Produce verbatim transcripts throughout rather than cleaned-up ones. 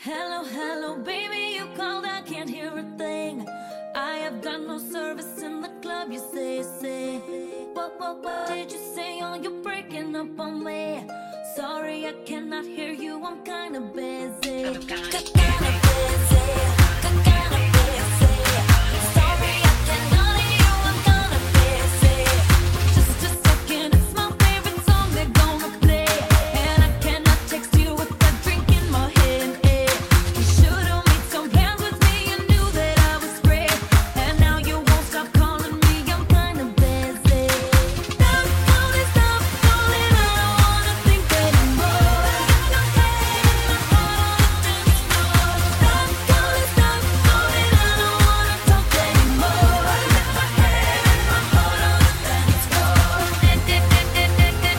Hello, hello, baby, you called, I can't hear a thing. I have got no service in the club, you say, say. What, what, what did you say? Oh, you're breaking up on me. Sorry, I cannot hear you, I'm kinda busy. Kinda busy, kinda busy. Sorry, I cannot hear you, I'm kinda busy. Just a second, it's my favorite song they're gonna play. And I cannot text you with a drink in my hand. You should've made some plans with me, you knew that I was free. And now you won't stop calling me, I'm kinda busy. Stop calling, stop calling, I don't wanna think anymore. Got my head in my heart on the dance floor. Stop calling, stop calling, I don't wanna talk anymore. Got my head in my heart on the dance floor. Stop telephoning me. Stop telling me.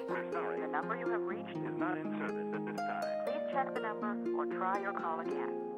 The number you have reached is not in service at this time. Please check the number or try your call again.